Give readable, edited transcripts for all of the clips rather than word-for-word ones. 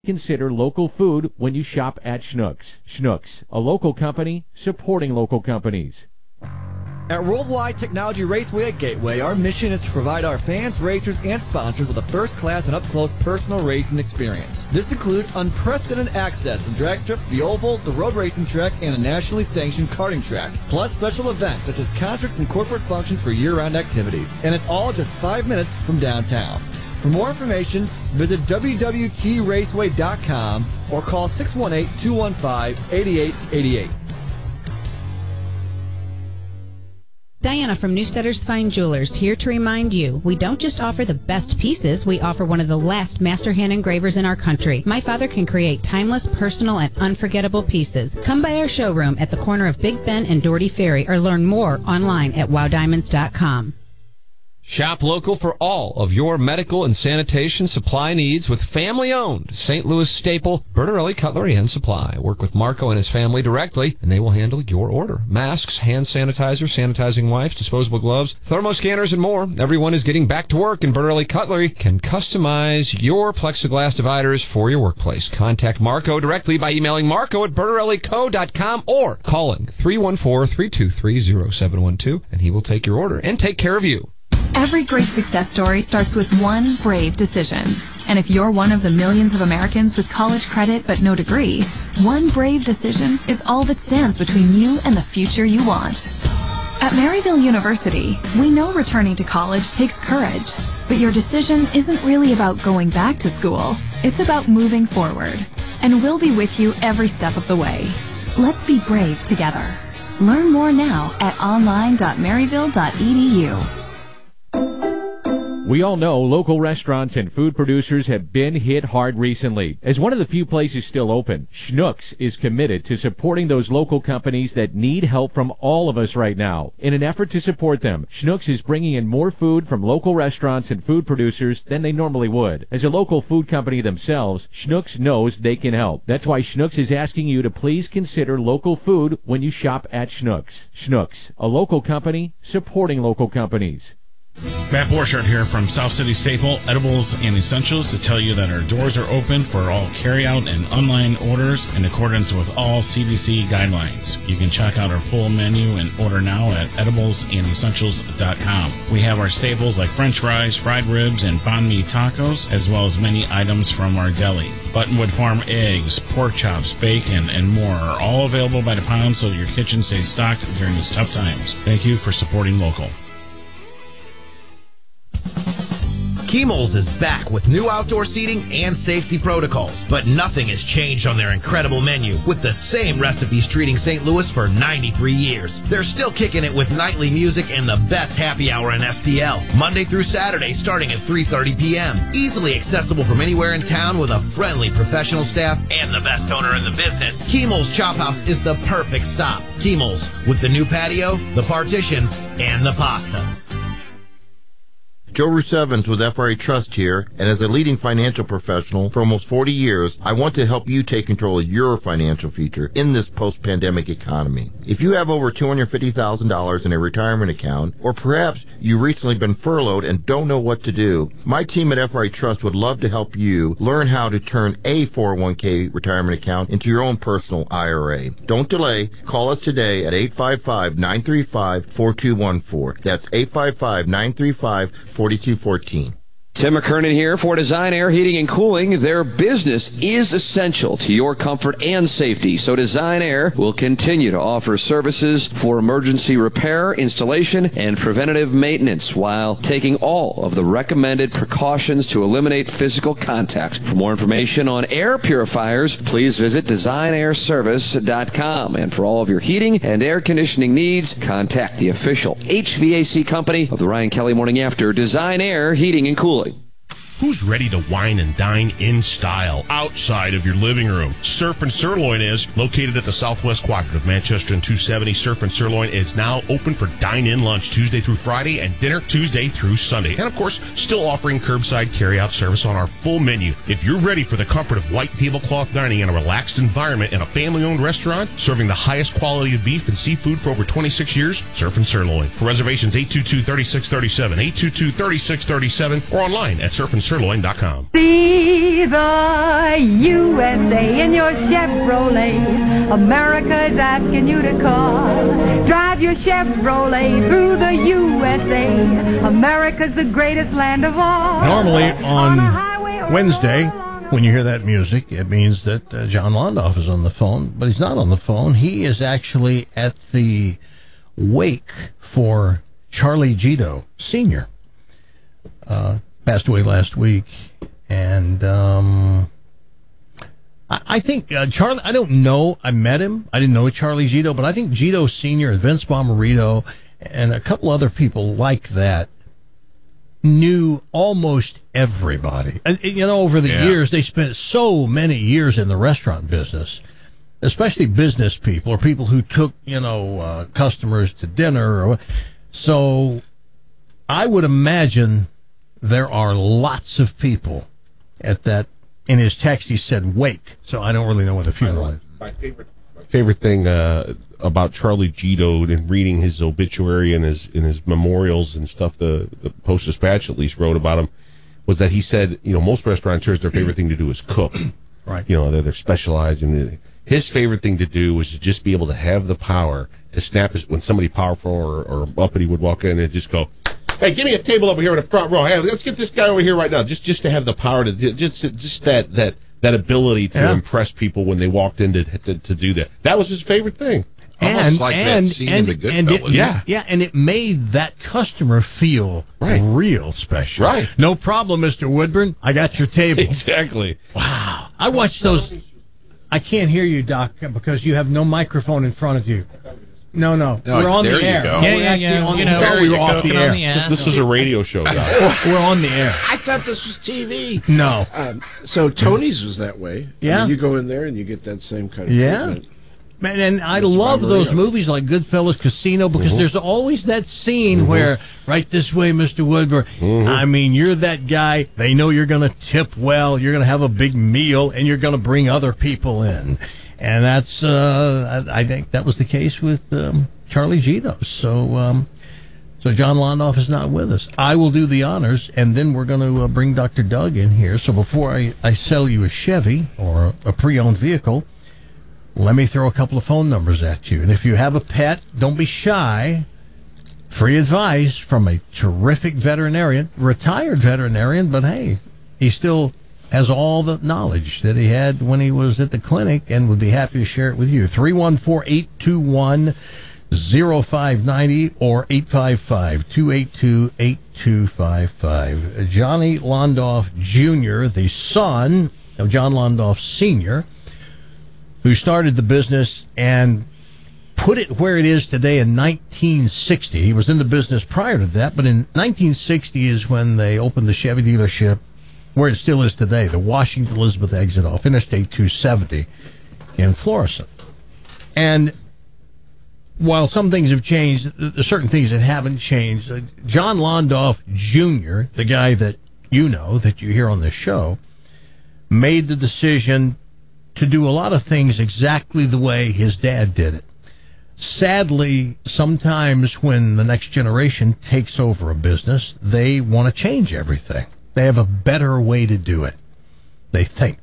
consider local food when you shop at Schnucks. Schnucks, a local company supporting local companies. At Worldwide Technology Raceway at Gateway, our mission is to provide our fans, racers, and sponsors with a first-class and up-close personal racing experience. This includes unprecedented access to drag strip, the oval, the road racing track, and a nationally sanctioned karting track, plus special events such as concerts and corporate functions for year-round activities. And it's all just 5 minutes from downtown. For more information, visit www.traceway.com or call 618-215-8888. Diana from Newstetter's Fine Jewelers here to remind you, we don't just offer the best pieces, we offer one of the last master hand engravers in our country. My father can create timeless, personal, and unforgettable pieces. Come by our showroom at the corner of Big Ben and Doherty Ferry or learn more online at wowdiamonds.com. Shop local for all of your medical and sanitation supply needs with family-owned St. Louis staple Bertarelli Cutlery and Supply. Work with Marco and his family directly, and they will handle your order. Masks, hand sanitizer, sanitizing wipes, disposable gloves, thermoscanners, and more. Everyone is getting back to work, and Bertarelli Cutlery can customize your plexiglass dividers for your workplace. Contact Marco directly by emailing marco@bertarellico.com or calling 314-323-0712, and he will take your order and take care of you. Every great success story starts with one brave decision. And if you're one of the millions of Americans with college credit but no degree, one brave decision is all that stands between you and the future you want. At Maryville University, we know returning to college takes courage, but your decision isn't really about going back to school. It's about moving forward. And we'll be with you every step of the way. Let's be brave together. Learn more now at online.maryville.edu. We all know local restaurants and food producers have been hit hard recently. As one of the few places still open, Schnucks is committed to supporting those local companies that need help from all of us right now. In an effort to support them, Schnucks is bringing in more food from local restaurants and food producers than they normally would. As a local food company themselves, Schnucks knows they can help. That's why Schnucks is asking you to please consider local food when you shop at Schnucks. Schnucks, a local company supporting local companies. Matt Borchardt here from South City Staple Edibles and Essentials to tell you that our doors are open for all carryout and online orders in accordance with all CDC guidelines. You can check out our full menu and order now at ediblesandessentials.com. We have our staples like French fries, fried ribs, and banh mi tacos, as well as many items from our deli. Buttonwood Farm eggs, pork chops, bacon, and more are all available by the pound so your kitchen stays stocked during these tough times. Thank you for supporting local. Keimels is back with new outdoor seating and safety protocols, but nothing has changed on their incredible menu with the same recipes treating St. Louis for 93 years. They're still kicking it with nightly music and the best happy hour in STL, Monday through Saturday starting at 3:30 p.m. Easily accessible from anywhere in town with a friendly professional staff and the best owner in the business. Keimels Chop House is the perfect stop. Keimels with the new patio, the partitions, and the pasta. Joe Rousevans with FRA Trust here, and as a leading financial professional for almost 40 years, I want to help you take control of your financial future in this post-pandemic economy. If you have over $250,000 in a retirement account, or perhaps you've recently been furloughed and don't know what to do, my team at FRA Trust would love to help you learn how to turn a 401k retirement account into your own personal IRA. Don't delay. Call us today at 855-935-4214. That's 855-935-4214. Tim McKernan here for Design Air Heating and Cooling. Their business is essential to your comfort and safety, so Design Air will continue to offer services for emergency repair, installation, and preventative maintenance while taking all of the recommended precautions to eliminate physical contact. For more information on air purifiers, please visit designairservice.com. And for all of your heating and air conditioning needs, contact the official HVAC company of the Ryan Kelly Morning After, Design Air Heating and Cooling. Who's ready to wine and dine in style outside of your living room? Surf and Sirloin is located at the southwest quadrant of Manchester and 270. Surf and Sirloin is now open for dine-in lunch Tuesday through Friday and dinner Tuesday through Sunday. And, of course, still offering curbside carry-out service on our full menu. If you're ready for the comfort of white tablecloth dining in a relaxed environment in a family-owned restaurant, serving the highest quality of beef and seafood for over 26 years, Surf and Sirloin. For reservations, 822-3637, 822-3637, or online at surfandsirloin.com. SurfandSirloin.com. See the USA in your Chevrolet. America's asking you to call. Drive your Chevrolet through the USA. America's the greatest land of all. Normally on Wednesday, when you hear that music, it means that John Londoff is on the phone, but he's not on the phone. He is actually at the wake for Charlie Gito Sr., passed away last week. And I think Charlie, I don't know, I met him, I didn't know Charlie Gito, but I think Gito Sr. and Vince Bomarito and a couple other people like that knew almost everybody. And, over the years, they spent so many years in the restaurant business, especially business people or people who took, customers to dinner. So I would imagine there are lots of people at that. In his text, he said wake, so I don't really know what the funeral is. My favorite thing about Charlie Gito and reading his obituary and his memorials and stuff, the Post-Dispatch at least wrote about him, was that he said, most restaurateurs, their favorite thing to do is cook. Right. They're specialized in. His favorite thing to do was to just be able to have the power to snap when somebody powerful or uppity would walk in and just go, hey, give me a table over here in the front row. Hey, let's get this guy over here right now. Just to have the power to just that ability to impress people when they walked in to do that. That was his favorite thing. Almost like that scene in The Goodfellas. And it made that customer feel real special. Right. No problem, Mr. Woodburn. I got your table. Exactly. Wow. I watched those. I can't hear you, Doc, because you have no microphone in front of you. No, we're on the air. Go. Yeah. On the air. We were off the air. This is a radio show, Doc. We're on the air. I thought this was TV. No. So Tony's was that way. Yeah. You go in there and you get that same kind of treatment. Man, and I love those movies like Goodfellas, Casino, because there's always that scene where, right this way, Mr. Woodburn, I mean, you're that guy, they know you're going to tip well, you're going to have a big meal, and you're going to bring other people in. And that's, I think that was the case with Charlie Gito. So John Londoff is not with us. I will do the honors, and then we're going to bring Dr. Doug in here. So before I sell you a Chevy or a pre-owned vehicle, let me throw a couple of phone numbers at you. And if you have a pet, don't be shy. Free advice from a terrific veterinarian, retired veterinarian, but hey, he still has all the knowledge that he had when he was at the clinic and would be happy to share it with you. 314-821-0590 or 855-282-8255. Johnny Londoff Jr., the son of John Londoff Sr., who started the business and put it where it is today in 1960. He was in the business prior to that, but in 1960 is when they opened the Chevy dealership where it still is today, the Washington Elizabeth exit off Interstate 270 in Florissant. And while some things have changed, there's certain things that haven't changed. John Londoff Jr., the guy that that you hear on this show, made the decision to do a lot of things exactly the way his dad did it. Sadly, sometimes when the next generation takes over a business, they want to change everything. They have a better way to do it, they think.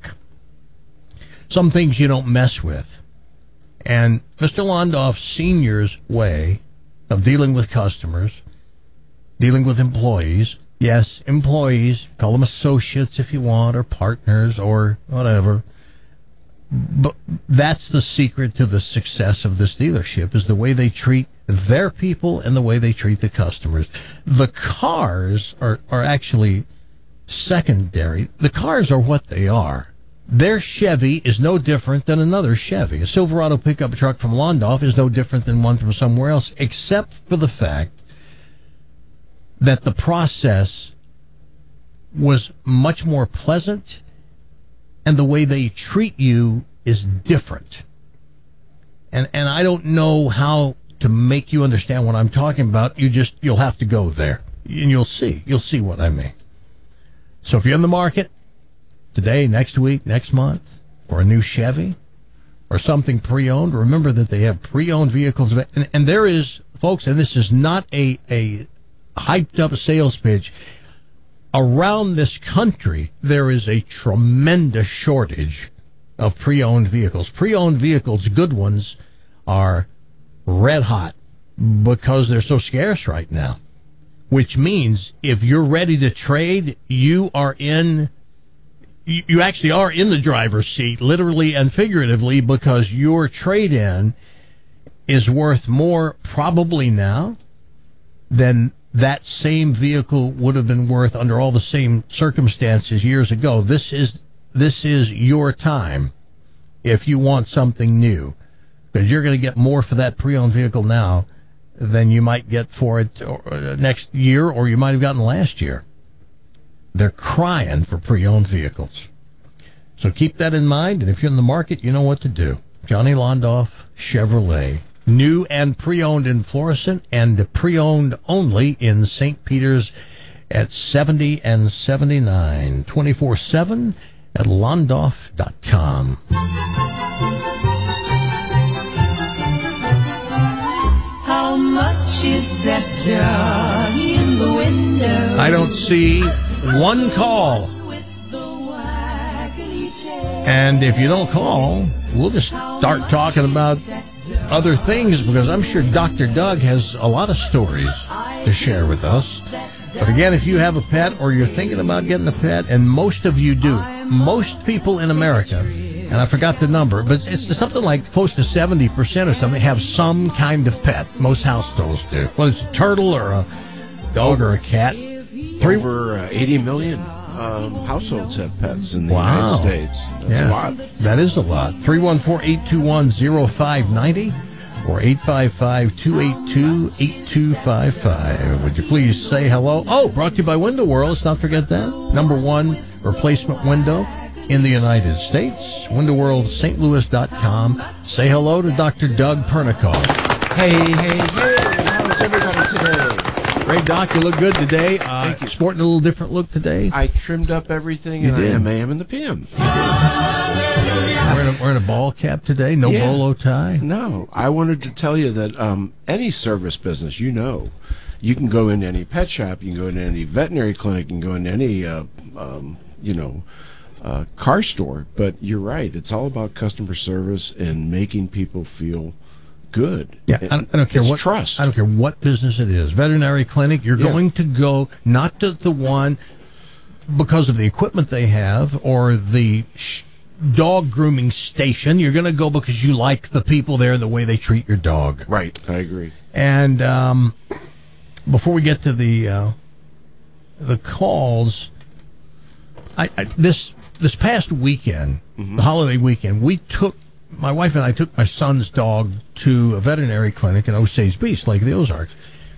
Some things you don't mess with. And Mr. Londoff Sr.'s way of dealing with customers, dealing with employees, yes, employees, call them associates if you want, or partners, or whatever, but that's the secret to the success of this dealership, is the way they treat their people and the way they treat the customers. The cars are actually secondary. The cars are what they are. Their Chevy is no different than another Chevy. A Silverado pickup truck from Londoff is no different than one from somewhere else, except for the fact that the process was much more pleasant and the way they treat you is different. And I don't know how to make you understand what I'm talking about. You'll have to go there, and you'll see what I mean. So if you're in the market today, next week, next month, for a new Chevy or something pre-owned, remember that they have pre-owned vehicles. And there is, folks, and this is not a hyped up sales pitch, around this country, there is a tremendous shortage of pre-owned vehicles. Pre-owned vehicles, good ones, are red hot because they're so scarce right now. Which means if you're ready to trade, you actually are in the driver's seat, literally and figuratively, because your trade-in is worth more probably now than that same vehicle would have been worth under all the same circumstances years ago. This is your time if you want something new, because you're going to get more for that pre-owned vehicle now than you might get for it next year, or you might have gotten last year. They're crying for pre-owned vehicles. So keep that in mind, and if you're in the market, you know what to do. Johnny Londoff Chevrolet. New and pre-owned in Florissant, and pre-owned only in St. Peter's at 70 and 79. 24/7 at Londoff.com. How much is that dog in the window? I don't see one call. And if you don't call, we'll just start talking about other things, because I'm sure Dr. Doug has a lot of stories to share with us. But again, if you have a pet or you're thinking about getting a pet, and most of you do, most people in America, and I forgot the number, but it's something like close to 70% or something, have some kind of pet. Most households do. Whether it's a turtle or a dog or a cat. Over 80 million households have pets in the United States. That's a lot. That is a lot. 314-821-0590 or 855-282-8255. Would you please say hello? Oh, brought to you by Window World. Let's not forget that. #1 replacement window in the United States. WindowWorldSt.Louis.com. Say hello to Dr. Doug Pernikoff. Hey. How's everybody today? Great, Doc. You look good today. Thank you. Sporting a little different look today. I trimmed up everything, and I am AM and the PM. Wearing a ball cap today? No bolo tie? No. I wanted to tell you that any service business, you can go into any pet shop, you can go into any veterinary clinic, you can go into any, car store. But you're right. It's all about customer service and making people feel good. Yeah, I don't care what trust. I don't care what business it is. Veterinary clinic, you're going to go not to the one because of the equipment they have or the dog grooming station. You're going to go because you like the people there and the way they treat your dog. Right, I agree. And before we get to the calls, this past weekend, the holiday weekend, my wife and I took my son's dog to a veterinary clinic in Osage Beach, Lake of the Ozarks.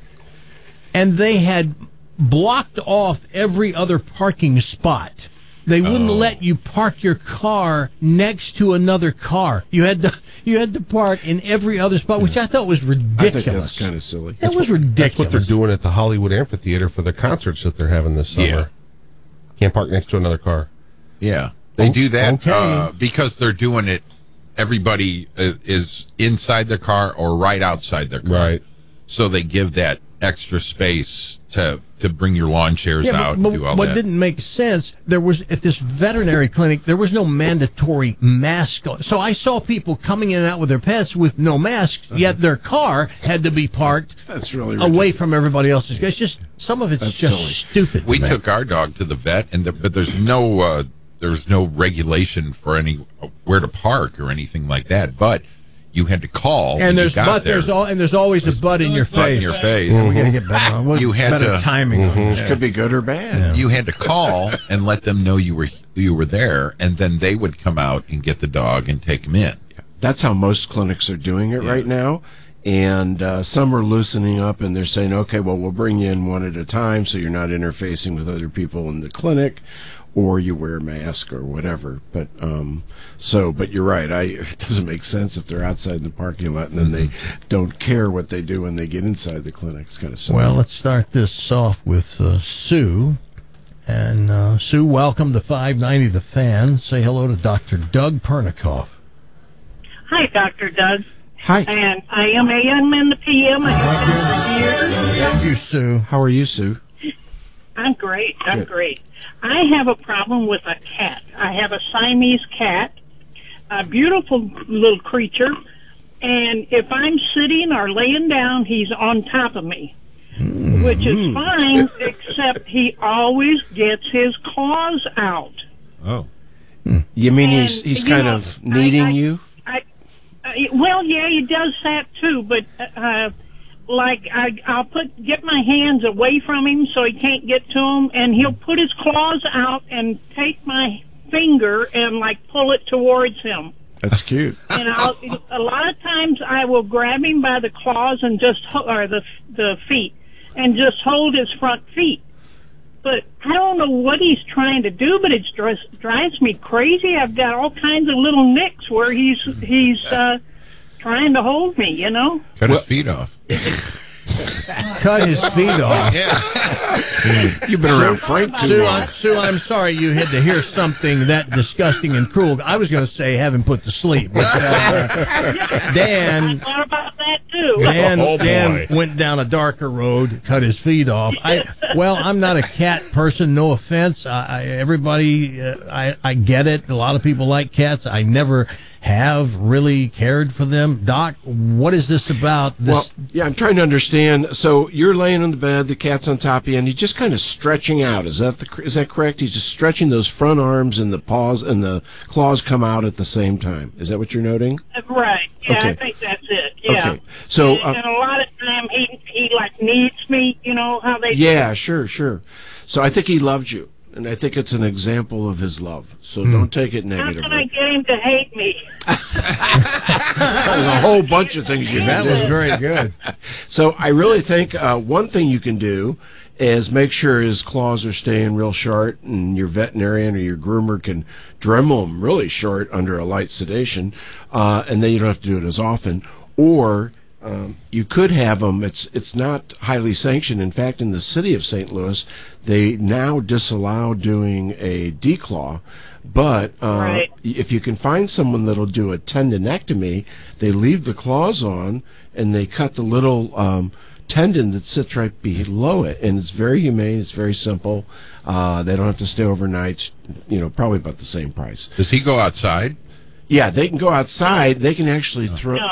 And they had blocked off every other parking spot. They wouldn't let you park your car next to another car. You had to park in every other spot, which I thought was ridiculous. I think that's kind of silly. That was ridiculous. That's what they're doing at the Hollywood Amphitheater for the concerts that they're having this summer. Yeah. Can't park next to another car. Yeah, they do that because they're doing it. Everybody is inside their car or right outside their car. Right. So they give that extra space to bring your lawn chairs out and do all that. What didn't make sense, there was at this veterinary clinic, there was no mandatory mask. So I saw people coming in and out with their pets with no masks, yet their car had to be parked away from everybody else's. It's just, some of it's stupid. We took our dog to the vet, but there's no regulation for where to park or anything like that. But you had to call. And there's always a butt in your face. Butt in your face. We got to get better. You had better timing. Which could be good or bad. Yeah. You had to call and let them know you were there, and then they would come out and get the dog and take him in. That's how most clinics are doing it right now. And some are loosening up, and they're saying, okay, well, we'll bring you in one at a time so you're not interfacing with other people in the clinic, or you wear a mask or whatever. But but you're right. It doesn't make sense if they're outside in the parking lot and then they don't care what they do when they get inside the clinic. It's kind of silly. Well, let's start this off with Sue. And Sue, welcome to 590 The Fan. Say hello to Dr. Doug Pernikoff. Hi, Dr. Doug. Hi. And I am AM and the PM. I have been for years. Thank you, Sue. How are you, Sue? I'm great. I'm great. I have a problem with a cat. I have a Siamese cat, a beautiful little creature, and if I'm sitting or laying down, he's on top of me, which is fine, except he always gets his claws out. Oh. You mean he's kind of needing you? Well, yeah, he does that too, but I'll get my hands away from him so he can't get to him, and he'll put his claws out and take my finger and pull it towards him. That's cute. And a lot of times I will grab him by the claws and or the feet, and just hold his front feet. But I don't know what he's trying to do, but it drives me crazy. I've got all kinds of little nicks where he's trying to hold me, you know? Cut his feet off. Cut his feet off. Yeah. You've been around Frank too long. Sue, I'm sorry you had to hear something that disgusting and cruel. I was going to say have him put to sleep. But, Dan... I thought about that too. Dan went down a darker road, cut his feet off. I'm not a cat person, no offense. Everybody, I get it. A lot of people like cats. I never have really cared for them. Doc, what is this about? Well, yeah, I'm trying to understand. So you're laying on the bed, the cat's on top of you, and he's just kind of stretching out. Is that correct? He's just stretching those front arms, and the paws and the claws come out at the same time. Is that what you're noting? Right. Yeah, okay. I think that's it. Yeah. Okay. So and a lot of time he needs me. You know how they. Yeah, sure. So I think he loved you. And I think it's an example of his love. So don't take it negatively. How can I get him to hate me? There's a whole bunch of things you can do. That was very good. So I really think one thing you can do is make sure his claws are staying real short, and your veterinarian or your groomer can Dremel them really short under a light sedation, and then you don't have to do it as often. Or you could have them. It's not highly sanctioned. In fact, in the city of St. Louis, they now disallow doing a declaw. But if you can find someone that'll do a tendinectomy, they leave the claws on and they cut the little tendon that sits right below it, and it's very humane. It's very simple. They don't have to stay overnight. Probably about the same price. Does he go outside? Yeah, they can go outside. They can actually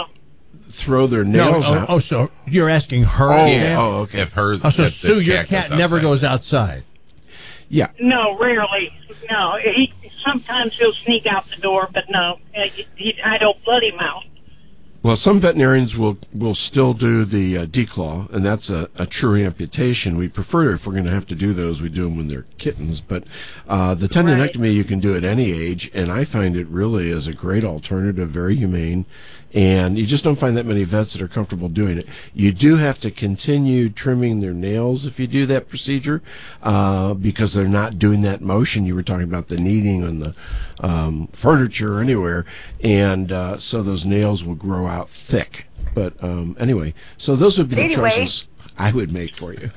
throw their nails out. Oh, so you're asking her? Oh, okay. If her, so Sue, your cat never goes outside? Yeah. No, rarely. No, sometimes he'll sneak out the door, but no, I don't let him out. Well, some veterinarians will still do the declaw, and that's a true amputation. We prefer, if we're going to have to do those, we do them when they're kittens. But the tendinectomy you can do at any age, and I find it really is a great alternative, very humane. And you just don't find that many vets that are comfortable doing it. You do have to continue trimming their nails if you do that procedure, because they're not doing that motion. You were talking about the kneading on the furniture or anywhere, and so those nails will grow out thick. But anyway, so those would be the choices I would make for you.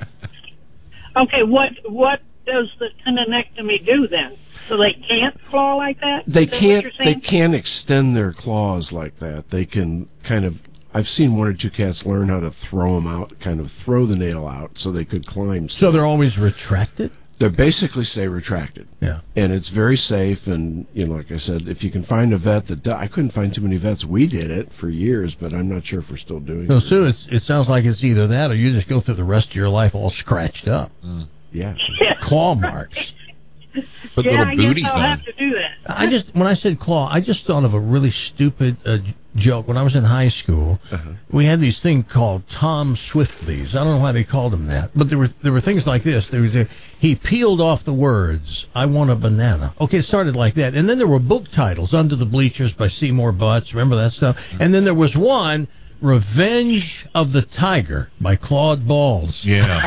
Okay, what does the tendinectomy do then? So they can't claw like that? They can't extend their claws like that. They can kind of, I've seen one or two cats learn how to throw them out, kind of throw the nail out so they could climb. So they're always retracted? They basically stay retracted. Yeah. And it's very safe, and like I said, if you can find a vet that I couldn't find too many vets. We did it for years, but I'm not sure if we're still doing it. So Sue, it sounds like it's either that or you just go through the rest of your life all scratched up. Yeah. Claw marks. Put little booties I'll on. have to do that. When I said claw, I just thought of a really stupid joke. When I was in high school, we had these things called Tom Swiftleys. I don't know why they called them that, but there were things like this. There was he peeled off the words, "I want a banana." Okay, it started like that, and then there were book titles, "Under the Bleachers" by Seymour Butts. Remember that stuff? And then there was one, "Revenge of the Tiger" by Claude Balls. Yeah.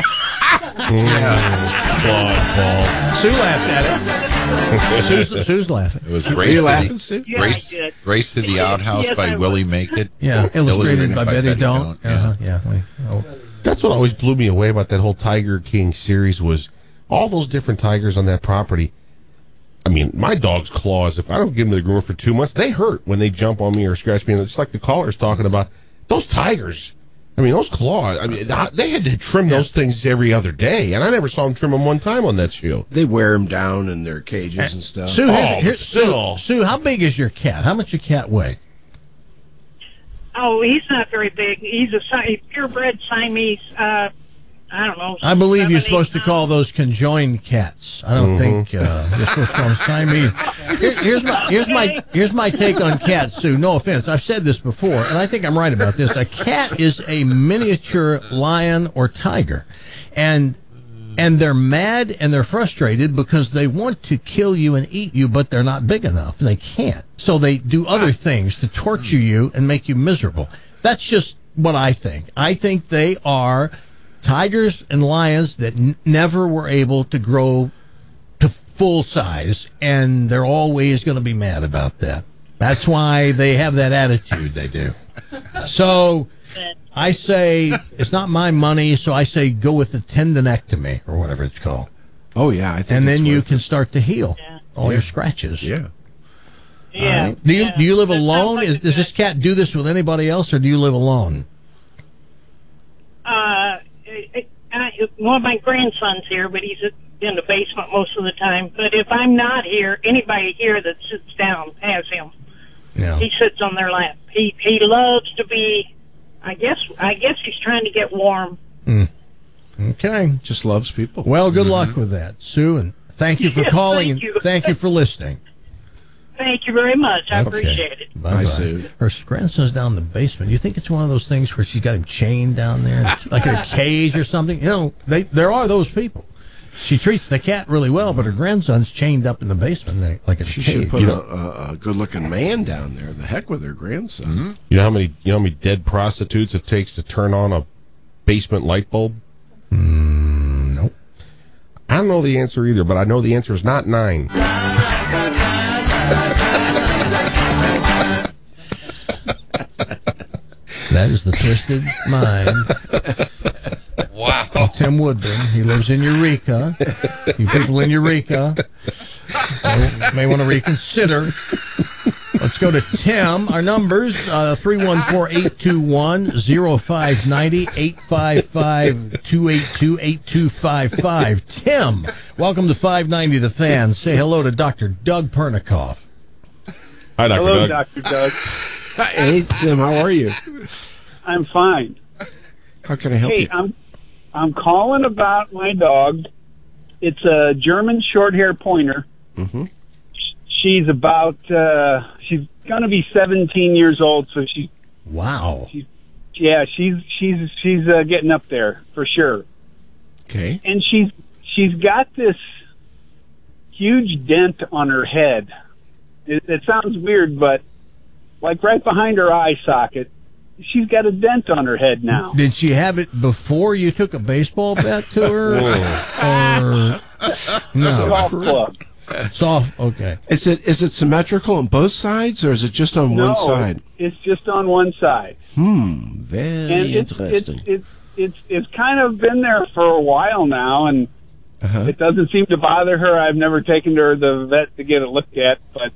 Claude Balls. Sue laughed at it. Sue's laughing. It was Race to the Outhouse by Willie Make It. Yeah, illustrated by Betty Don't. That's what always blew me away about that whole Tiger King series was all those different tigers on that property. I mean, my dog's claws, if I don't give them to the groomer for 2 months, they hurt when they jump on me or scratch me. And it's like the caller's talking about, those tigers, I mean, those claws, they had to trim those things every other day, and I never saw them trim them one time on that show. They wear them down in their cages and stuff. Sue, Sue, how big is your cat? How much your cat weigh? Oh, he's not very big. He's a purebred Siamese. I don't know. I believe you're supposed to call those conjoined cats. I don't think you're supposed to call them Siamese. Here's my take on cats, Sue. No offense. I've said this before, and I think I'm right about this. A cat is a miniature lion or tiger, and they're mad and they're frustrated because they want to kill you and eat you, but they're not big enough. They can't. So they do other things to torture you and make you miserable. That's just what I think. I think they are tigers and lions that never were able to grow to full size, and they're always going to be mad about that. That's why they have that attitude they do. So I say, it's not my money, so I say go with the tendinectomy, or whatever it's called. Oh, yeah. I think and then you can start to heal all your scratches. Yeah. Yeah. Right. Do you live alone? Does this cat do this with anybody else, or do you live alone? Well, my grandson's here, but he's in the basement most of the time. But if I'm not here, anybody here that sits down has him. Yeah. He sits on their lap. He loves to be. I guess he's trying to get warm. Okay. Just loves people. Well, good luck with that, Sue, and thank you for calling and thank you for listening. Thank you very much. I appreciate it. Bye, Sue. Her grandson's down in the basement. Do you think it's one of those things where she's got him chained down there, like in a cage or something? You know, there are those people. She treats the cat really well, but her grandson's chained up in the basement like a cage. She should put a good-looking man down there. The heck with her grandson. Mm-hmm. You know how many dead prostitutes it takes to turn on a basement light bulb? Nope. I don't know the answer either, but I know the answer is not 9. That is the Twisted Mind. Wow. Tim Woodburn. He lives in Eureka. You people in Eureka may want to reconsider. Let's go to Tim. Our numbers, 314-821-0590, 855-282-8255. Tim, welcome to 590 The Fan. Say hello to Dr. Doug Pernikoff. Hi, Dr. Hello, Doug. Dr. Doug. Hey, Tim, how are you? I'm fine. How can I help you? Hey, I'm calling about my dog. It's a German Short-Hair Pointer. Mm-hmm. She's about, she's going to be 17 years old, so she's... Wow. She's getting up there, for sure. Okay. And she's got this huge dent on her head. It sounds weird, but like right behind her eye socket, she's got a dent on her head now. Did she have it before you took a baseball bat to her? Or no? Golf club. Soft. Okay. Is it symmetrical on both sides, or is it just on one side? It's just on one side. Very interesting. It's kind of been there for a while now, and it doesn't seem to bother her. I've never taken her to the vet to get it looked at, but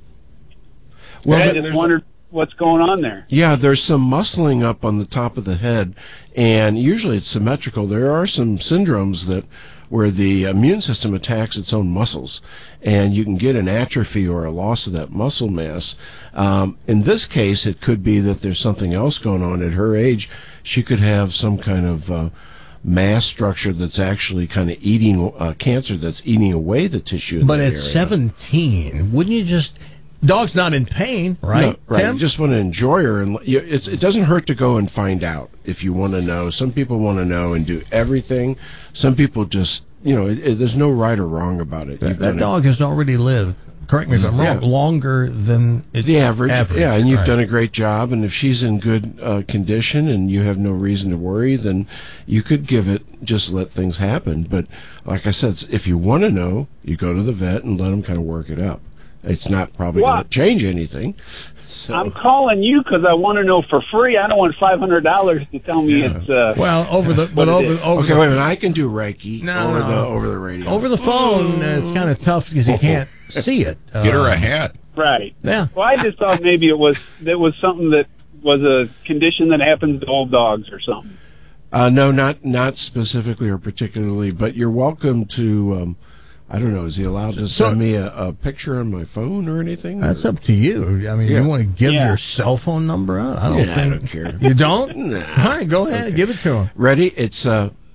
I just wondered what's going on there. Yeah, there's some muscling up on the top of the head, and usually it's symmetrical. There are some syndromes where the immune system attacks its own muscles, and you can get an atrophy or a loss of that muscle mass. In this case, it could be that there's something else going on. At her age, she could have some kind of mass structure that's actually kind of eating cancer that's eating away the tissue in But that at area. 17, wouldn't you just... Dog's not in pain, right? No, right. Tim? You just want to enjoy her, and it doesn't hurt to go and find out if you want to know. Some people want to know and do everything. Some people just, there's no right or wrong about it. That dog has already lived, correct me if I'm wrong, longer than the average. Yeah, and you've right. done a great job. And if she's in good condition and you have no reason to worry, then you could just let things happen. But like I said, if you want to know, you go to the vet and let them kind of work it up. It's not probably going to change anything. So. I'm calling you because I want to know for free. I don't want $500 to tell me it's. Well, over the okay, wait a minute. I can do Reiki over the radio. Over the phone, it's kind of tough because you can't see it. Get her a hat. Right. Yeah. Well, I just thought maybe it was something that was a condition that happens to old dogs or something. No, not specifically or particularly, but you're welcome to. I don't know. Is he allowed to send me a picture on my phone or anything? That's up to you. I mean, you want to give your cell phone number out? I don't care. You don't? Nah. All right, go ahead. Give it to him. Ready? It's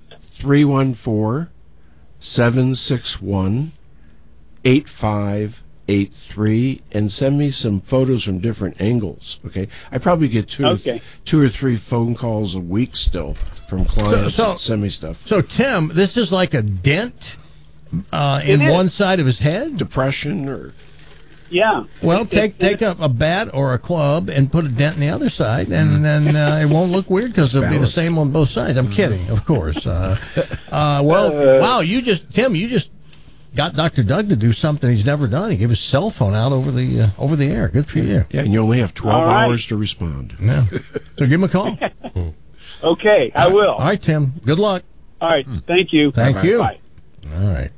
314-761-8583, and send me some photos from different angles. Okay, I probably get two or three phone calls a week still from clients that send me stuff. So Tim, this is like a dent in one side of his head? Depression or... Yeah. Well, take a bat or a club and put a dent in the other side, and then it won't look weird because it'll be the same on both sides. I'm kidding, of course. Wow, you just got Dr. Doug to do something he's never done. He gave his cell phone out over the air. Good for you. Yeah, and you only have 12 hours to respond. Yeah. So give him a call. Okay, I will. All right, Tim. Good luck. All right, thank you. Thank you. Bye. All right.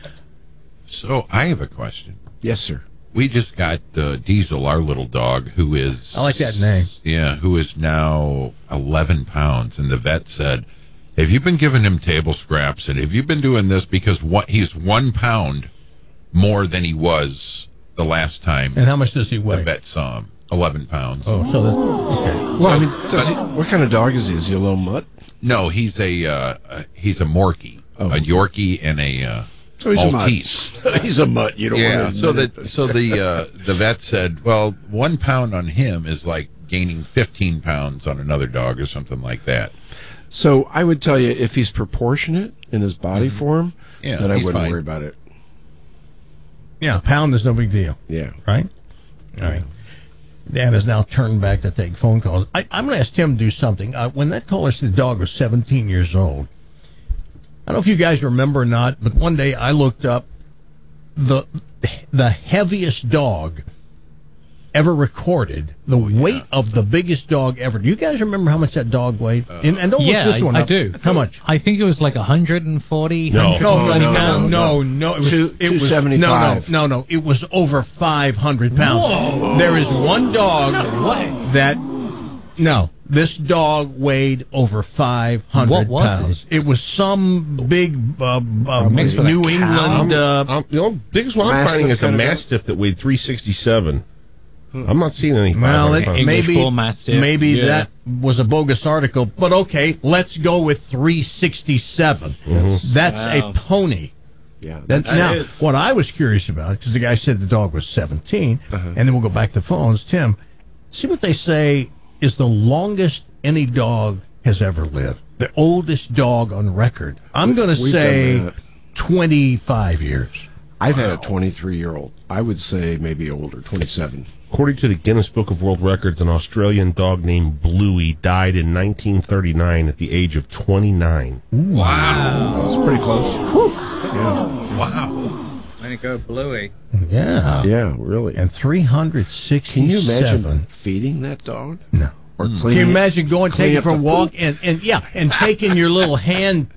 So I have a question. Yes, sir. We just got Diesel, our little dog, who is... I like that name. Yeah, who is now 11 pounds. And the vet said, have you been giving him table scraps? And have you been doing this? Because he's 1 pound more than he was the last time. And how much does he weigh? The vet saw him. 11 pounds. Oh, so that's... Okay. Well, I mean, what kind of dog is he? Is he a little mutt? No, he's a Morkie, a Yorkie, and a... So he's Maltese. a mutt. He's a mutt. You don't want to. So the vet said, well, 1 pound on him is like gaining 15 pounds on another dog or something like that. So I would tell you, if he's proportionate in his body form, then I wouldn't worry about it. Yeah, a pound is no big deal. Yeah. Right? All right. Dan has now turned back to take phone calls. I'm going to ask Tim to do something. When that caller said the dog was 17 years old, I don't know if you guys remember or not, but one day I looked up the heaviest dog ever recorded, the weight of the biggest dog ever. Do you guys remember how much that dog weighed? And don't look this one up. I do. How much? I think it was like 140. No. It was 275. No. It was over 500 pounds. Whoa. There is one dog that. No, this dog weighed over 500 what was pounds. It was some big New England. The biggest one I'm finding is a Mastiff that weighed 367. I'm not seeing any. Well, maybe that was a bogus article, but okay, let's go with 367. Mm-hmm. That's a pony. Yeah, Now, what I was curious about, because the guy said the dog was 17, and then we'll go back to phones. Tim, see what they say is the longest any dog has ever lived. The oldest dog on record. I'm going to say 25 years. I've had a 23-year-old. I would say maybe older, 27. According to the Guinness Book of World Records, an Australian dog named Bluey died in 1939 at the age of 29. Wow. That's pretty close. Yeah. Wow. Way to go, Bluey. Yeah. Yeah, really. And 367. Can you imagine feeding that dog? No. Or Can you imagine taking it for a walk and taking your little hand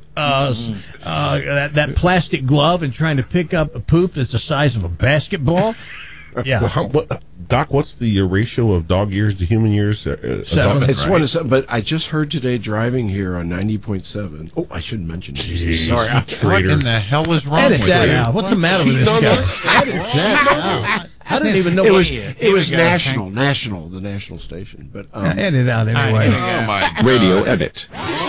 that plastic glove and trying to pick up a poop that's the size of a basketball? Yeah. Doc, what's the ratio of dog years to human years? 7. It's 1 to 7. But I just heard today driving here on 90.7 Oh, I shouldn't mention it. Sorry. What in the hell is wrong with you? What's the matter with this guy? Edit that out. I didn't even know it was national, the national station. But edit out anyway. Oh my God. Radio edit.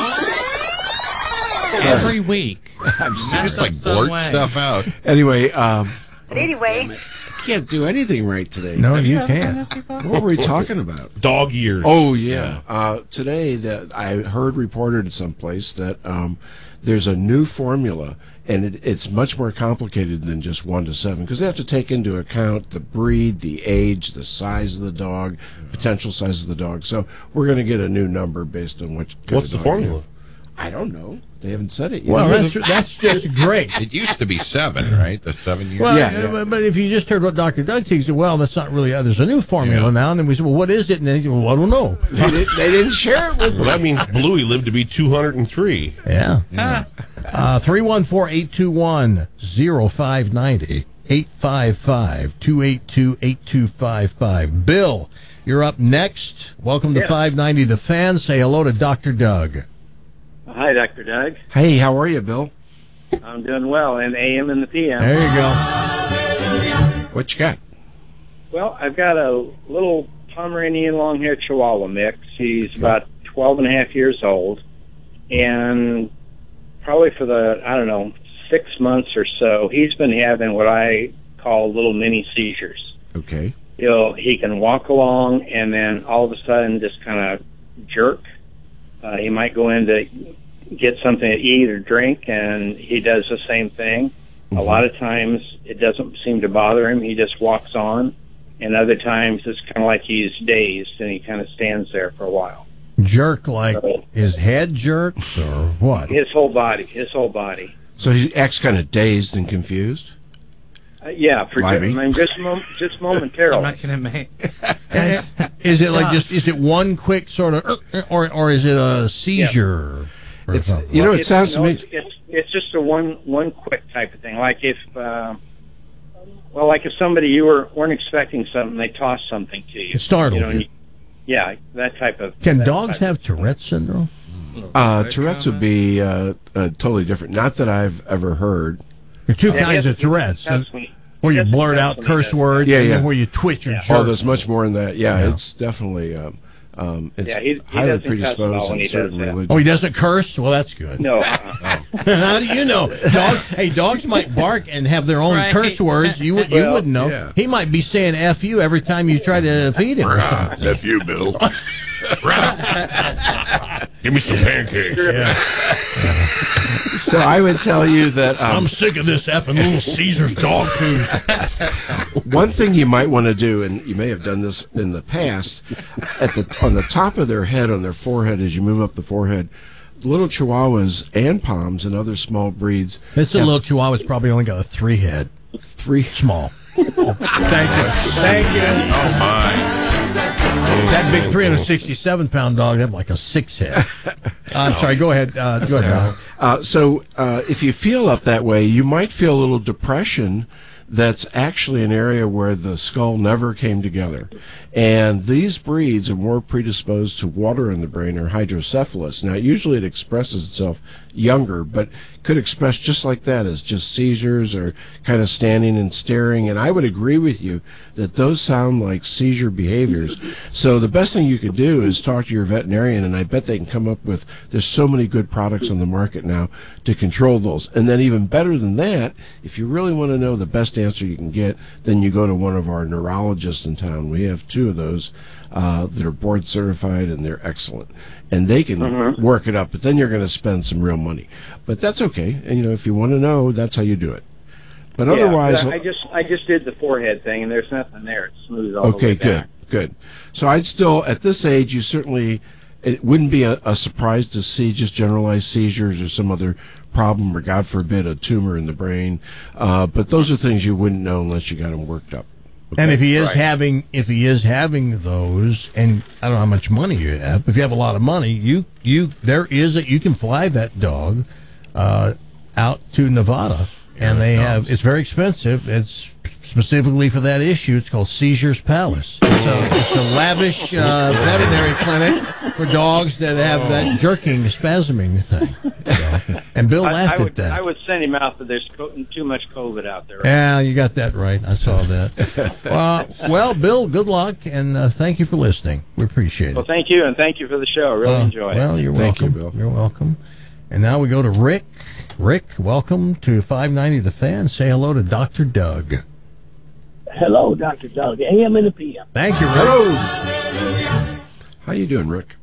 Every week. I'm just like blurt stuff out. Anyway, Anyway, I can't do anything right today. No, you can't. What were we talking about? Dog years. Oh yeah. Today I heard reported someplace that there's a new formula, and it's much more complicated than just 1 to 7 because they have to take into account the breed, the age, the size of the dog, potential size of the dog. So we're going to get a new number based on which. What's the formula? I don't know. They haven't said it yet. Well, that's just great. It used to be 7, right? The 7 years. Well, yeah. But if you just heard what Dr. Doug said, well, that's not really. There's a new formula now, and then we said, well, what is it? And then he said, well, I don't know. They didn't share it with me. Well, that means Bluey lived to be 203. Yeah. 314-821-0590. 855-282-8255. Bill, you're up next. Welcome to 590 The Fan. Say hello to Dr. Doug. Hi, Dr. Doug. Hey, how are you, Bill? I'm doing well, in AM and the PM. There you go. What you got? Well, I've got a little Pomeranian long-haired Chihuahua mix. He's about 12 and a half years old, and probably for the, 6 months or so, he's been having what I call little mini seizures. Okay. He can walk along and then all of a sudden just kind of jerk. He might go in to get something to eat or drink, and he does the same thing. Mm-hmm. A lot of times it doesn't seem to bother him. He just walks on, and other times it's kind of like he's dazed, and he kind of stands there for a while. Jerk like his head jerks or what? His whole body. So he acts kind of dazed and confused? Yeah, just momentarily. I'm not going to make. Is it like is it one quick sort of, or is it a seizure? Yeah. It sounds to me. It's just a one quick type of thing. Like if somebody you weren't expecting something, they toss something to you. It startled you. Yeah, that type of. Can dogs have Tourette's syndrome? Tourette's would be totally different. Not that I've ever heard. There are two kinds of Tourette's. Where you blurt out curse words, and where you twitch or jerk. Oh, there's much more in that. Yeah, it's definitely he highly predisposed in certain religions. Oh, he doesn't curse? Well, that's good. No. How do you know? Dogs might bark and have their own curse words. You wouldn't know. Yeah. He might be saying F you every time you try to feed him. F you, Bill. Give me some pancakes. Yeah. So I would tell you that I'm sick of this effing Little Caesar's dog food. One thing you might want to do, and you may have done this in the past, on the top of their head, on their forehead, as you move up the forehead, little Chihuahuas and Poms and other small breeds. This little Chihuahua's probably only got a 3 head. 3 small. Thank you. Oh my. That big 367-pound dog had like a 6 head. I'm sorry. Go ahead. Go ahead. So if you feel up that way, you might feel a little depression. That's actually an area where the skull never came together. And these breeds are more predisposed to water in the brain, or hydrocephalus. Now, usually it expresses itself younger, but could express just like that, as just seizures or kind of standing and staring. And I would agree with you that those sound like seizure behaviors. So the best thing you could do is talk to your veterinarian, and I bet they can come up with, there's so many good products on the market now to control those. And then even better than that, if you really want to know the best answer you can get, then you go to one of our neurologists in town. We have 2 of those that are board certified, and they're excellent, and they can work it up. But then you're going to spend some real money, but that's okay. And if you want to know, that's how you do it. But otherwise, I just did the forehead thing, and there's nothing there. It's smooth all the way down. Good. So I'd still, at this age, it wouldn't be a surprise to see just generalized seizures or some other problem, or God forbid, a tumor in the brain. But those are things you wouldn't know unless you got them worked up. Okay? And if he is having those, and I don't know how much money you have, if you have a lot of money, you can fly that dog out to Nevada, and it's very expensive. It's specifically for that issue. It's called Seizures Palace. It's a lavish veterinary clinic for dogs that have that jerking, spasming thing. And Bill laughed at that. I would send him out, but there's too much COVID out there. Yeah, you got that right. I saw that. Well, Bill, good luck, and thank you for listening. We appreciate it. Well, thank you, and thank you for the show. I really enjoy it. Well, you're welcome. Thank you, Bill. You're welcome. And now we go to Rick. Rick, welcome to 590 The Fan. Say hello to Dr. Doug. Hello, Dr. Doug. AM and the PM. Thank you, Rick. Hello. How you doing, Rick?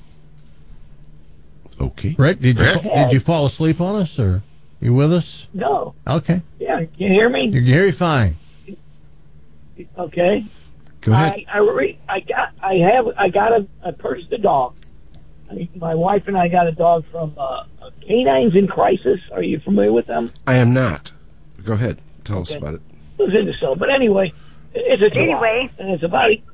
Okay. Rick, did you fall asleep on us, or you with us? No. Okay. Yeah, can you hear me? You can hear you fine. Okay. Go ahead. I purchased a dog. My wife and I got a dog from Canines in Crisis. Are you familiar with them? I am not. Go ahead. Tell us about it. It was in the show, but anyway, it's a dog, and it's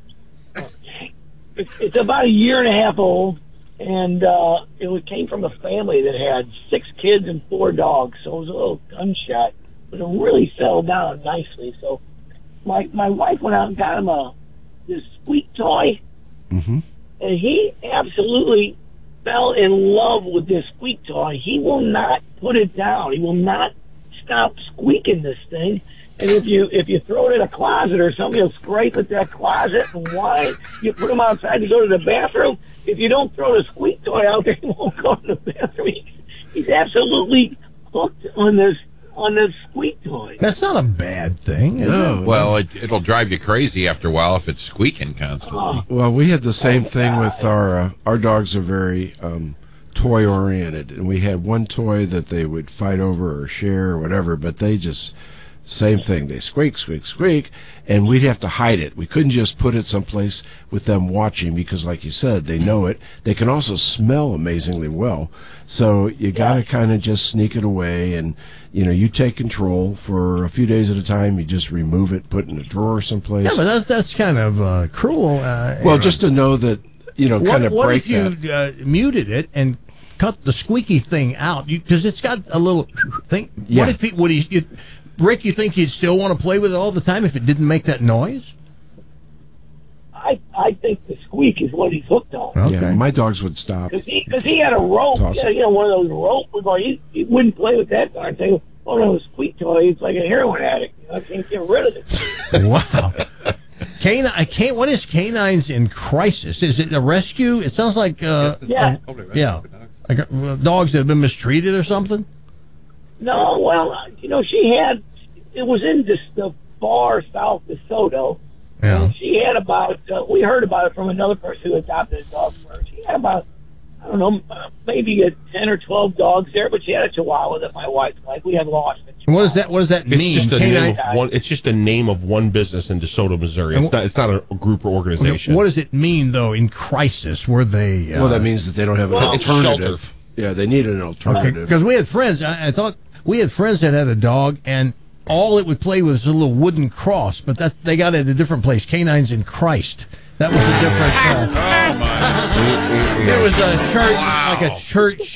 about a year and a half old, and it came from a family that had 6 kids and 4 dogs, so it was a little gunshot, but it really fell down nicely. So my wife went out and got him this squeak toy, and he absolutely fell in love with this squeak toy. He will not put it down. He will not stop squeaking this thing. And if you throw it in a closet or something, he'll scrape at that closet and whine. You put him outside to go to the bathroom. If you don't throw the squeak toy out there, he won't go to the bathroom. He's absolutely hooked on this squeak toy. That's not a bad thing, is it? Well, it'll drive you crazy after a while if it's squeaking constantly. Well, we had the same thing with our dogs are very toy oriented, and we had one toy that they would fight over or share or whatever, but they just same thing. They squeak, squeak, squeak, and we'd have to hide it. We couldn't just put it someplace with them watching because, like you said, they know it. They can also smell amazingly well. So you got to kind of just sneak it away, and you take control for a few days at a time. You just remove it, put it in a drawer someplace. Yeah, but that's kind of cruel. Well, just to know that kind of what break if you muted it and cut the squeaky thing out? Because it's got a little thing. Yeah. What if Rick, you think he'd still want to play with it all the time if it didn't make that noise? I think the squeak is what he's hooked on. Okay. Yeah, my dogs would stop. Because he had a rope, one of those rope. He wouldn't play with that darn thing. One of those squeak toys. He's like a heroin addict. I can't get rid of it. Wow. What is Canines in Crisis? Is it a rescue? It sounds like like dogs that have been mistreated or something. No, well, it was in the far south DeSoto. Yeah. And she had about, we heard about it from another person who adopted a dog from her. She had about, I don't know, maybe 10 or 12 dogs there, but she had a Chihuahua that my wife liked. We had lost it. What does that mean? It's just a name of one business in DeSoto, Missouri. It's not a group or organization. What does it mean, though, in crisis? Were they... well, that means that they don't have an alternative. Shelter. Yeah, they need an alternative. Because we had friends, I thought we had friends that had a dog, and all it would play with was a little wooden cross, but they got it at a different place, Canines in Christ. That was a different... There was a church, like a church,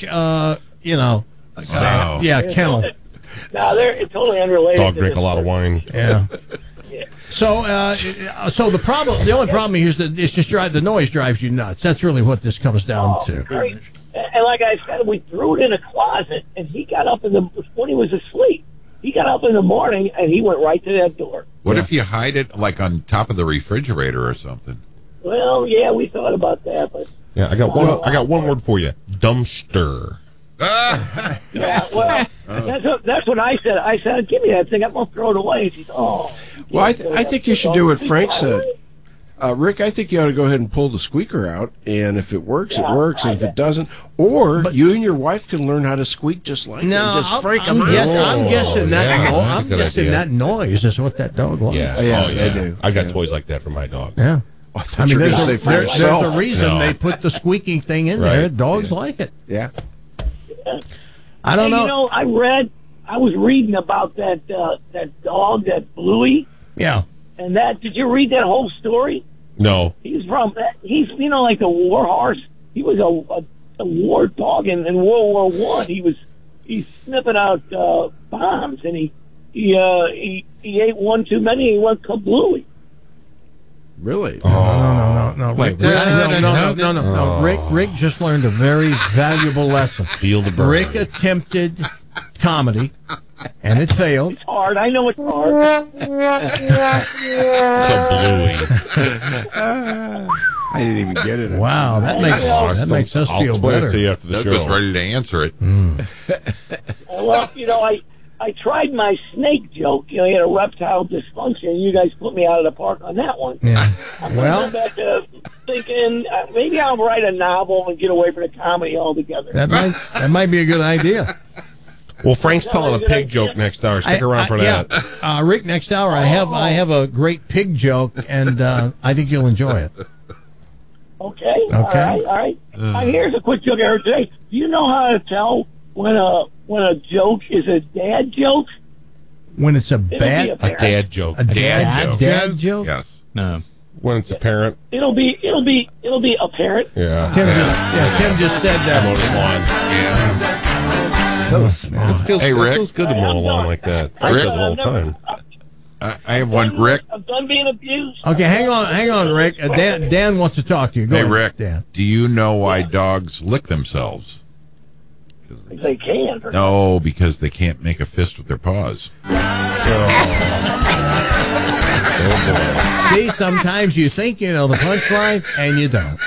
kennel. No, it's totally unrelated. Dog drink a lot of wine. Yeah. So the only problem here is that it's just the noise drives you nuts. That's really what this comes down to. Right. And like I said, we threw it in a closet, and he got up when he was asleep. He got up in the morning, and he went right to that door. What if you hide it like on top of the refrigerator or something? Well, yeah, we thought about that, but yeah, I got one word for you: dumpster. Yeah, well, that's what I said. I said, give me that thing. I'm going to throw it away. She said, oh. Well, I think you should do what Frank said. Rick, I think you ought to go ahead and pull the squeaker out, and if it works, it works, and if it doesn't, you and your wife can learn how to squeak just like that. Just Frank them out. I'm guessing that noise is what that dog likes. Yeah, they do. I got toys like that for my dog. Yeah. I mean, there's a reason they put the squeaking thing in there. Dogs like it. Yeah. I don't know. I was reading about that dog, that Bluey. Yeah. And did you read that whole story? No. He's like a war horse. He was a war dog in World War I. He's sniffing out bombs, and he ate one too many. He went kablooey. Really? No. Wait, no. Rick just learned a very valuable lesson. Feel the burn. Rick attempted comedy, and it failed. It's hard. I know it's hard. I didn't even get it. Wow, that makes us feel better. I'll to you after the Doug show. was ready to answer it. Well, I tried my snake joke. He had a reptile dysfunction. You guys put me out of the park on that one. Yeah. I'm going back to thinking maybe I'll write a novel and get away from the comedy altogether. That might be a good idea. Well, Frank's telling a pig joke next hour. Stick around for that. Yeah. Rick, next hour I have a great pig joke, and I think you'll enjoy it. Okay. All right. Here's a quick joke I heard today. Do you know how to tell when a joke is a dad joke? When it's a dad joke. A dad joke? Yes. No. When it's apparent. It'll be apparent. Yeah. Tim just said that. It feels good to mow along like that. Frank does it all the time. I have one, Rick. I'm done being abused. Okay, hang on, Rick. Dan wants to talk to you. Go Hey, ahead, Rick. Dan. Do you know why dogs lick themselves? If they can. No, because they can't make a fist with their paws. See, sometimes you think you know the punchline, and you don't.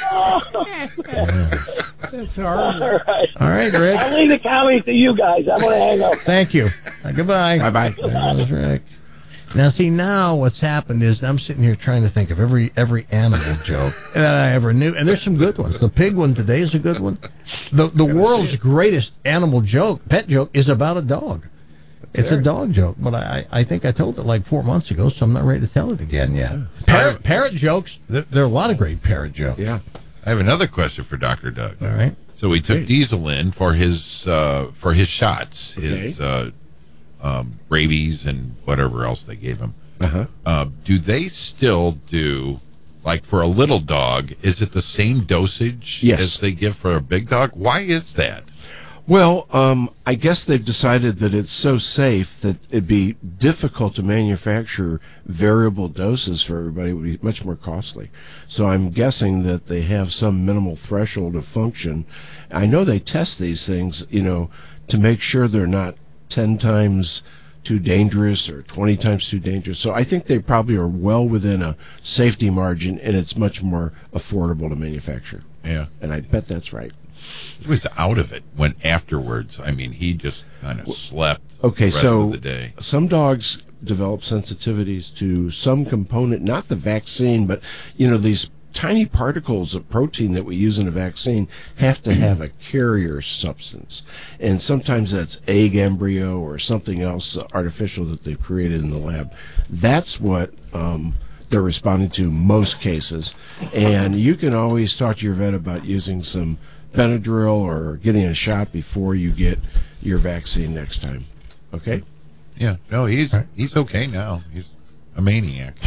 That's hard. All right, Rick. I'll leave the comedy to you guys. I'm going to hang up. Thank you. Goodbye. Bye-bye. That was Rick. Now, see, now what's happened is I'm sitting here trying to think of every animal joke that I ever knew, and there's some good ones. The pig one today is a good one. The world's greatest animal joke, pet joke, is about a dog. It's a dog joke, but I think I told it like 4 months ago, so I'm not ready to tell it again yet. Parrot jokes, there are a lot of great parrot jokes. Yeah. I have another question for Dr. Doug. All right. So we took Diesel in for his shots, his rabies and whatever else they gave him. Do they still do, like for a little dog, is it the same dosage as they give for a big dog? Why is that? Well, I guess they've decided that it's so safe that it'd be difficult to manufacture variable doses for everybody. It would be much more costly. So I'm guessing that they have some minimal threshold of function. I know they test these things, to make sure they're not 10 times too dangerous or 20 times too dangerous. So I think they probably are well within a safety margin, and it's much more affordable to manufacture. Yeah. And I bet that's right. He was out of it when afterwards. I mean, he just kind of slept the rest of the day. Some dogs develop sensitivities to some component, not the vaccine, but, these tiny particles of protein that we use in a vaccine have to have a carrier substance. And sometimes that's egg embryo or something else artificial that they've created in the lab. That's what they're responding to most cases. And you can always talk to your vet about using some Benadryl or getting a shot before you get your vaccine next time. Okay? Yeah. No, he's okay now. He's a maniac.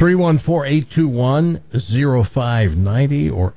314-821-0590 or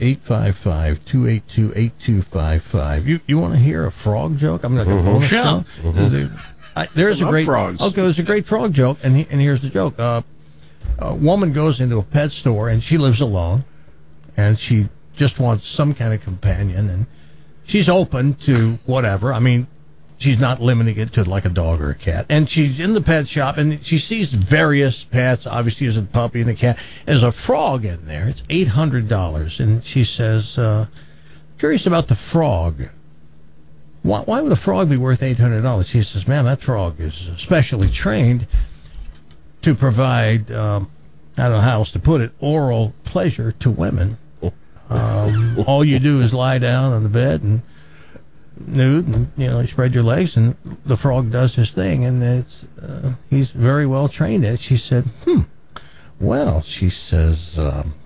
855-282-8255. You want to hear a frog joke? I'm not going to bonus now. There's a great frogs. Okay, there's a great frog joke, and here's the joke. A woman goes into a pet store, and she lives alone, and she just wants some kind of companion, and she's open to whatever. I mean, she's not limiting it to like a dog or a cat. And she's in the pet shop, and she sees various pets. Obviously, there's a puppy and a cat. There's a frog in there. It's $800. And she says, curious about the frog. Why would a frog be worth $800? She says, ma'am, that frog is specially trained to provide, I don't know how else to put it, oral pleasure to women. All you do is lie down on the bed and nude, and you spread your legs, and the frog does his thing, and he's very well trained at it. She said, well, she says,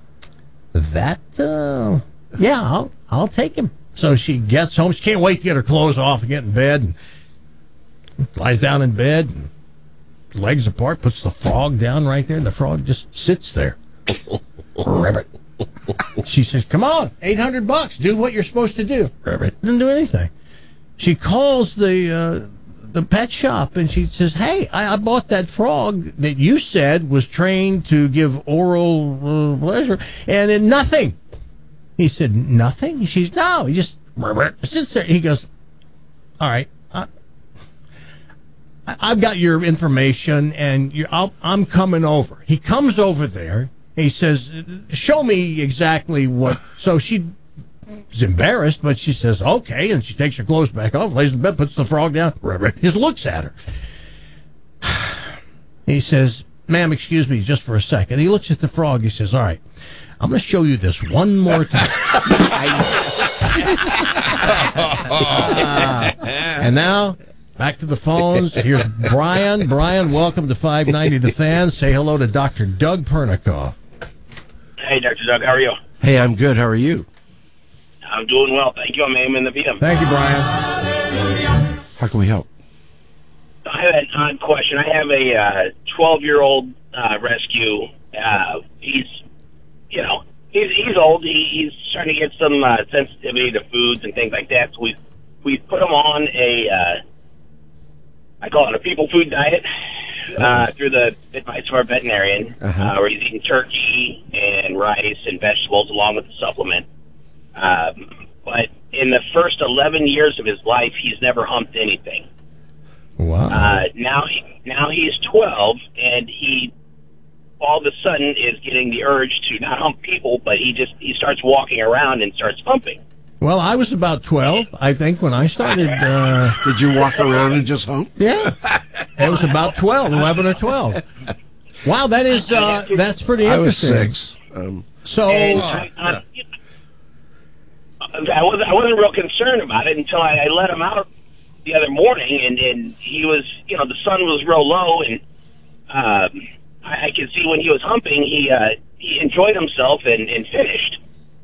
yeah, I'll take him. So she gets home. She can't wait to get her clothes off and get in bed, and lies down in bed, and legs apart, puts the frog down right there, and the frog just sits there. Ribbit. She says, come on, $800, do what you're supposed to do. Ribbit didn't do anything. She calls the pet shop, and she says, hey, I bought that frog that you said was trained to give oral pleasure, and then nothing. He said, nothing? She says, no, he just sits there. He goes, all right, I've got your information, and I'm coming over. He comes over there. He says, show me exactly what. So she's embarrassed, but she says, okay. And she takes her clothes back off, lays in bed, puts the frog down. He just looks at her. He says, ma'am, excuse me just for a second. He looks at the frog. He says, all right, I'm going to show you this one more time. And now, back to the phones. Here's Brian. Brian, welcome to 590 The Fan. Say hello to Dr. Doug Pernikoff. Hey, Dr. Doug, how are you? Hey, I'm good. How are you? I'm doing well. Thank you. I'm aiming the VM. Thank you, Brian. How can we help? I have an odd question. I have a 12-year-old rescue. He's old. He's starting to get some sensitivity to foods and things like that. So we've put him on I call it a people food diet, through the advice of our veterinarian, where he's eating turkey and rice and vegetables along with the supplement. But in the first 11 years of his life, he's never humped anything. Wow. Now he's 12, and he all of a sudden is getting the urge to not hump people, but he starts walking around and starts humping. Well, I was about 12, I think, when I started. Did you walk around and just hump? Yeah. It was about 11 or 12. Wow, that is that's pretty interesting. I was 6. I wasn't real concerned about it until I let him out the other morning, and he was, the sun was real low, and I could see when he was humping, he enjoyed himself and finished.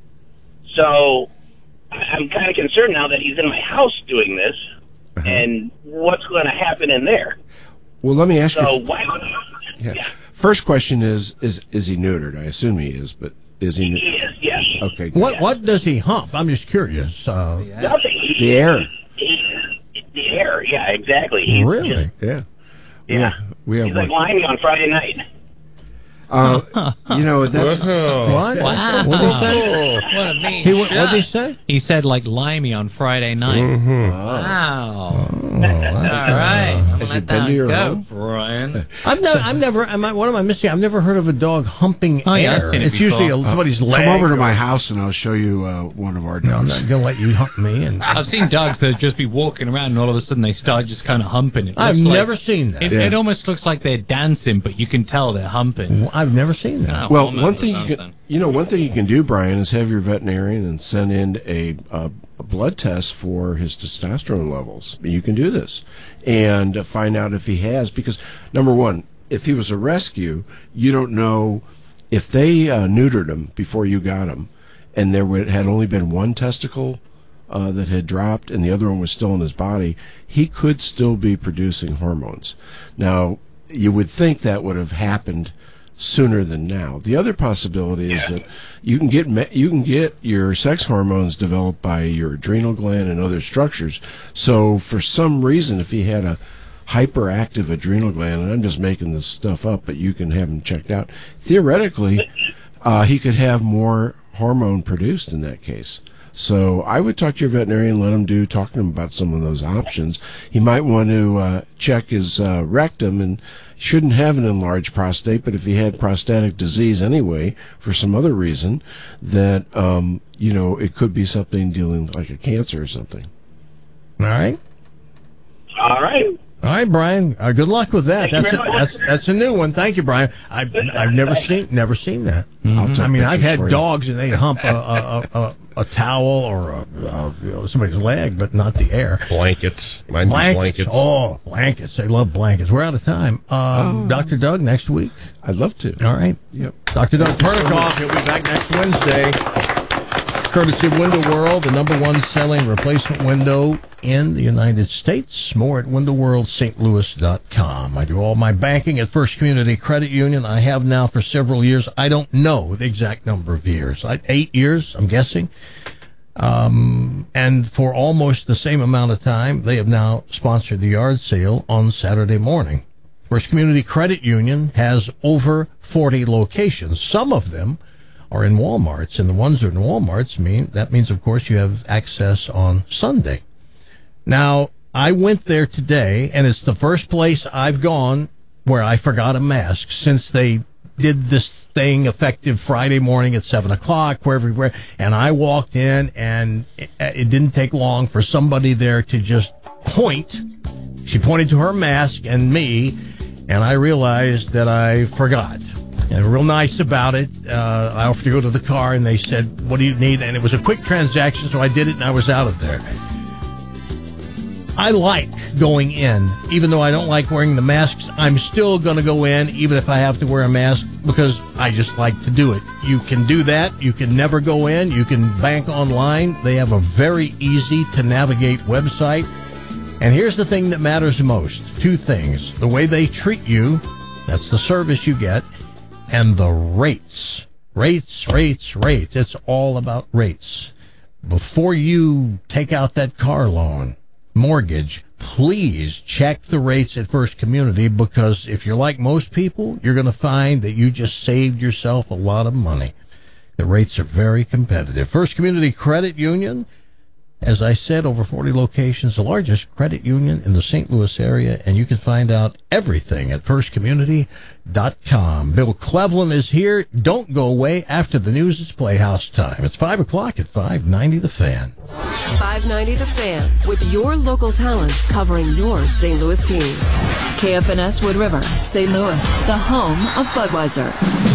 So I'm kind of concerned now that he's in my house doing this, and what's going to happen in there. Well, let me ask you. Why? Yeah. First question is he neutered? I assume he is, but is he? He is, yes. Okay. What does he hump? I'm just curious. Nothing. The air. The air, yeah, exactly. Really? Yeah. We have. He's like Limey on Friday night. That's what? Wow. What did he say? What a mean What did he say? He said like Limey on Friday night. Mm-hmm. Wow. All right. Has he been to your home, Brian? I've never. What am I missing? I've never heard of a dog humping air. Yeah, I've seen it It's usually somebody's leg. Come over to my house and I'll show you one of our dogs. I'm not gonna let you hump me. I've seen dogs that just be walking around and all of a sudden they start just kind of humping. I've never seen that. It almost looks like they're dancing, but you can tell they're humping. I've never seen that. Well, one thing you can do, Brian, is have your veterinarian and send in a blood test for his testosterone levels. You can do this and find out if he has, because number one, if he was a rescue, you don't know if they neutered him before you got him, and there had only been one testicle that had dropped and the other one was still in his body, he could still be producing hormones. Now, you would think that would have happened sooner than now. The other possibility is that you can get your sex hormones developed by your adrenal gland and other structures. So for some reason, if he had a hyperactive adrenal gland, and I'm just making this stuff up, but you can have him checked out, theoretically, he could have more hormone produced in that case. So I would talk to your veterinarian, talk to him about some of those options. He might want to check his rectum, and shouldn't have an enlarged prostate, but if he had prostatic disease anyway, for some other reason, that, it could be something dealing like a cancer or something. All right. All right, Brian. Good luck with that. That's a new one. Thank you, Brian. I've never seen that. Mm-hmm. I've had dogs and they hump a towel or somebody's leg, but not the air. Blankets. Blankets. Oh, blankets. They love blankets. We're out of time. Dr. Doug, next week? I'd love to. All right. Yep. Dr. Doug Pernikoff, he'll be back next Wednesday. Courtesy of Window World, the #1 selling replacement window in the United States. More at windowworldstlouis.com. I do all my banking at First Community Credit Union. I have now for several years. I don't know the exact number of years. 8 years, I'm guessing. And for almost the same amount of time, they have now sponsored the yard sale on Saturday morning. First Community Credit Union has over 40 locations. Some of them are in Walmarts, and the ones that are in Walmarts means, of course, you have access on Sunday. Now, I went there today, and it's the first place I've gone where I forgot a mask since they did this thing effective Friday morning at 7 o'clock, everywhere. And I walked in, and it didn't take long for somebody there to just point. She pointed to her mask and me, and I realized that I forgot. And real nice about it. I offered to go to the car, and they said, "What do you need?" And it was a quick transaction, so I did it, and I was out of there. I like going in, even though I don't like wearing the masks. I'm still going to go in, even if I have to wear a mask, because I just like to do it. You can do that. You can never go in. You can bank online. They have a very easy to navigate website. And here's the thing that matters most. 2 things. The way they treat you, that's the service you get, and the rates. Rates. It's all about rates. Before you take out that car loan, mortgage, please check the rates at First Community, because if you're like most people, you're going to find that you just saved yourself a lot of money. The rates are very competitive. First Community Credit Union, as I said, over 40 locations, the largest credit union in the St. Louis area, and you can find out everything at firstcommunity.com. Bill Cleveland is here. Don't go away. After the news, it's Playhouse time. It's 5 o'clock at 590 The Fan. 590 The Fan, with your local talent covering your St. Louis team. KFNS Wood River, St. Louis, the home of Budweiser.